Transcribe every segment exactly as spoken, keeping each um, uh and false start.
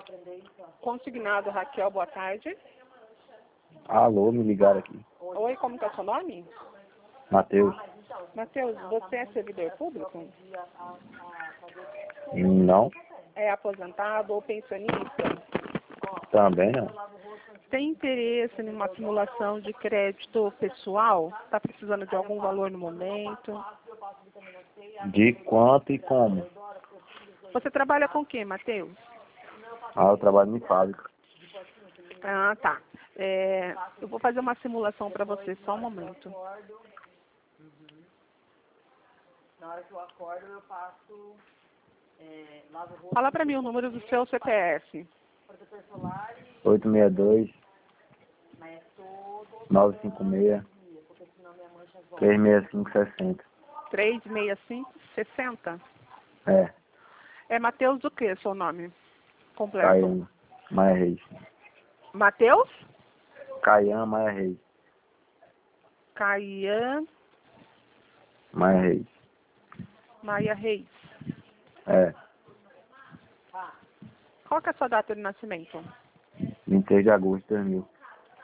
Consignado Raquel, boa tarde. Alô, me ligaram aqui. Oi, como que é o seu nome? Matheus. Matheus, você é servidor público? Não, É aposentado ou pensionista? também não. Tem interesse em uma simulação de crédito pessoal? Está precisando de algum valor no momento? De quanto e como? Você trabalha com o quê, Matheus? Ah, eu trabalho em fábrica. Ah, tá. É, eu vou fazer uma simulação para você, só um momento. Na hora que eu acordo, eu passo, é, lavo o rosto, Fala para mim o número do seu C P F. protetor solar e oito seis dois, mas é todo nove cinco seis, dia, porque senão minha mancha volta. três seis cinco seis zero. três seis cinco, sessenta. É, É Matheus do que, seu nome completo? Caian Maia Reis. Matheus? Caian Maia Reis. Caian Maia Reis. Maia Reis. É, Qual que é a sua data de nascimento? vinte e três de agosto de dois mil.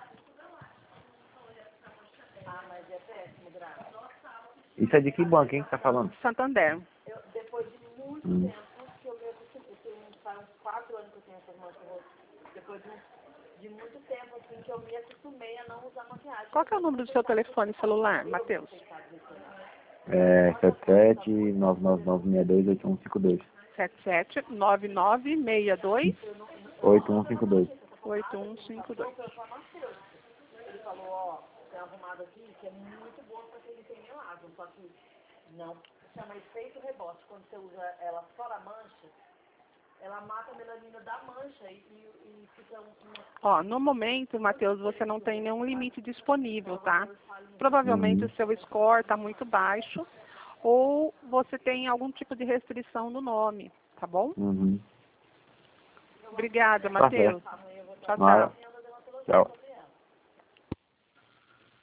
Ah, mas é péssimo, Graça. Isso é de que banco, hein, que tá falando? Santander. Eu, depois de muito Hum. tempo que eu me acostumei, eu tenho, faz uns quatro anos que eu tenho essas manchas no rosto. Depois de, de muito tempo, assim, que eu me acostumei a não usar maquiagem. Qual que é o número do seu telefone celular, Matheus? É, sete sete nove nove nove seis dois oito um cinco dois. sete sete nove nove seis dois oito um cinco dois. oito um cinco dois. Ele falou, ó, tem arrumado aqui, que é muito boa pra quem tem melasma, só que não, chama efeito rebote. Quando você usa ela fora a mancha, ela mata a melanina da mancha e, e, e fica uma... Ó, no momento, Matheus, você não tem nenhum limite disponível, tá? Provavelmente Uhum. o seu score está muito baixo ou você tem algum tipo de restrição no nome, tá bom? Uhum. Obrigada, Tá certo. Matheus. Tchau, Nada. tchau. Tchau.